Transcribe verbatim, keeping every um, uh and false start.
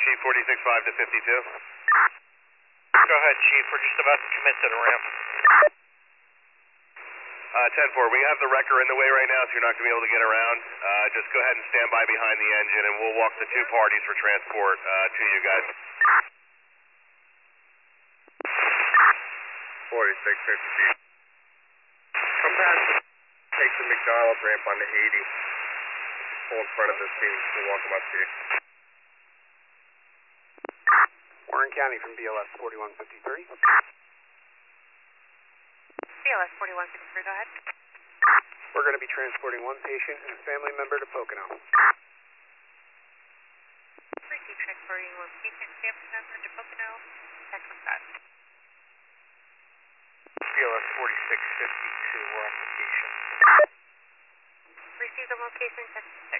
Chief, forty-six five to fifty-two. Go ahead, Chief. We're just about to commit to the ramp. Uh, ten four, we have the wrecker in the way right now, so you're not going to be able to get around. Uh, just go ahead and stand by behind the engine, and we'll walk the two parties for transport uh, to you guys. forty-six fifty. Come past the, take the McDonald's ramp on the eighty. Just pull in front of this team. We'll walk them up to you. Warren County from B L S forty-one fifty-three. B L S forty-one fifty-three, go ahead. We're going to be transporting one patient and a family member to Pocono. Receive transporting one patient, family member to Pocono. Texas that. B L S forty-six fifty-two, we're on location. Receive the location, Texas six.